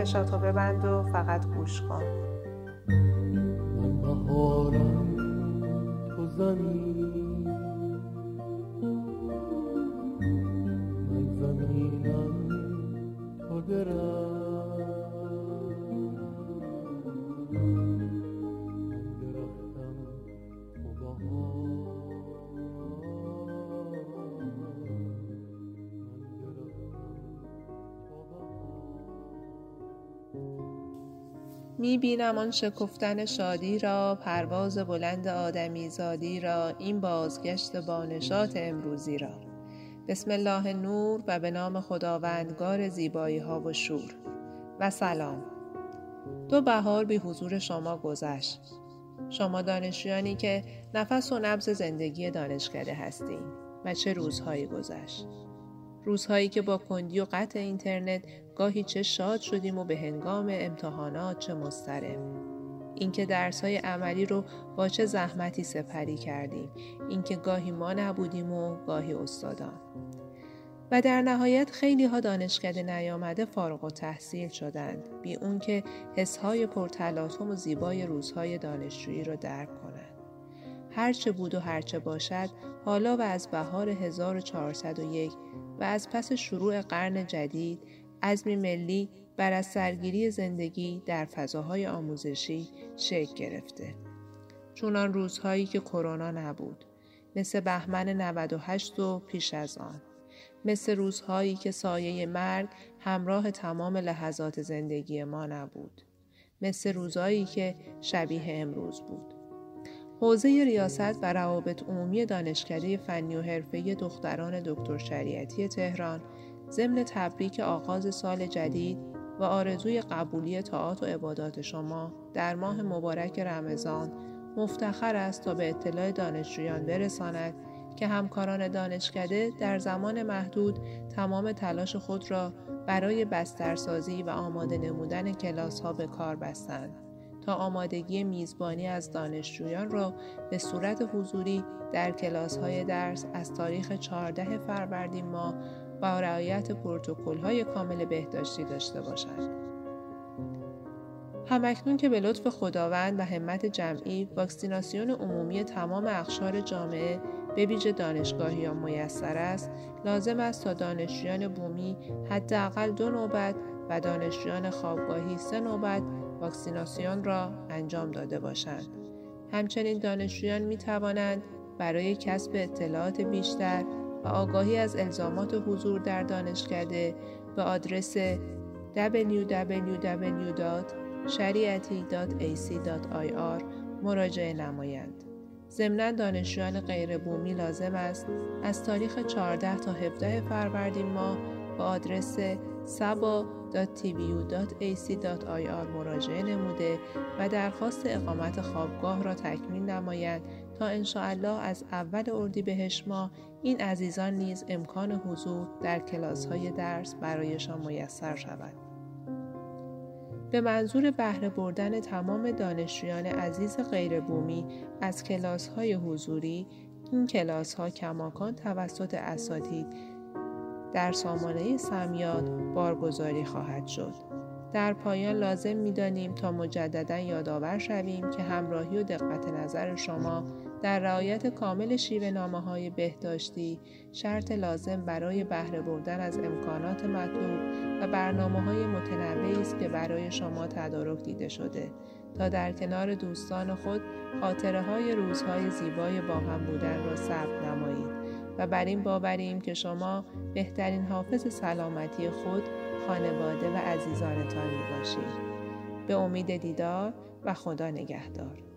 چشاتو ببند و فقط گوش کن. من بهارم تو زمین، من زمینم تو درم، می‌بینم آن شکفتن شادی را، پرواز بلند آدمی زادی را، این بازگشت بانشاط امروزی را. بسم الله نور و به نام خداوندگار زیبایی ها و شور. و سلام. 2 بهار بی حضور شما گذشت. شما دانشجویانی که نفس و نبض زندگی دانشکده هستید. و چه روزهایی گذشت. روزهایی که با کندی و قطع اینترنت گاهی چه شاد شدیم و به هنگام امتحانات چه مضطرب. اینکه درس‌های عملی رو با چه زحمتی سپری کردیم. اینکه گاهی ما نبودیم و گاهی استادان. و در نهایت خیلی ها دانشکده نیامده فارغ التحصیل شدند، بی اون که حس‌های پرتلاطم و زیبای روزهای دانشجویی رو درک کنند. هرچه بود و هرچه باشد، حالا و از بهار 1401 و از پس شروع قرن جدید، عزمی ملی بر از سرگیری زندگی در فضاهای آموزشی شکل گرفته. چونان روزهایی که کرونا نبود، مثل بهمن 98 و پیش از آن، مثل روزهایی که سایه مرگ همراه تمام لحظات زندگی ما نبود، مثل روزهایی که شبیه امروز بود. حوزه ریاست و روابط عمومی دانشکده فنی و حرفه‌ای دختران دکتر شریعتی تهران ضمن تبریک آغاز سال جدید و آرزوی قبولی طاعات و عبادات شما در ماه مبارک رمضان مفتخر است تا به اطلاع دانشجویان برساند که همکاران دانشکده در زمان محدود تمام تلاش خود را برای بسترسازی و آماده نمودن کلاس‌ها به کار بستند تا آمادگی میزبانی از دانشجویان را به صورت حضوری در کلاس‌های درس از تاریخ 14 فروردین ماه با رعایت پروتکل‌های کامل بهداشتی داشته باشند. همکنون که به لطف خداوند و همت جمعی واکسیناسیون عمومی تمام اقشار جامعه به ویژه دانشگاهیان میسر است، لازم است تا دانشجویان بومی حداقل 2 نوبت و دانشجویان خوابگاهی 3 نوبت واکسیناسیون را انجام داده باشند. همچنین دانشجویان می توانند برای کسب اطلاعات بیشتر و آگاهی از الزامات حضور در دانشکده به آدرس www.shariati.ac.ir مراجعه نمایند. ضمناً دانشجویان غیر بومی لازم است از تاریخ 14 تا 17 فروردین ماه به آدرس saba.tvu.ac.ir مراجعه نموده و درخواست اقامت خوابگاه را تکمیل نمایند تا انشاءالله از اول اردیبهشت ماه این عزیزان نیز امکان حضور در کلاس‌های درس برایشان میسر شود. به منظور بهره بردن تمام دانشجویان عزیز غیر بومی از کلاس‌های حضوری، این کلاس‌ها کماکان توسط اساتید در سامانه سمیاد بارگذاری خواهد شد. در پایان لازم می‌دانیم تا مجدداً یادآور شویم که همراهی و دقت نظر شما در رعایت کامل شیوه‌نامه‌های بهداشتی شرط لازم برای بهره بردن از امکانات مطلوب و برنامه‌های متنوعی است که برای شما تدارک دیده شده تا در کنار دوستان خود خاطره‌های روزهای زیبای با هم بودن را ثبت نمایید و بر این باوریم که شما بهترین حافظ سلامتی خود، خانواده و عزیزانتان میباشید. به امید دیدار و خدا نگهدار.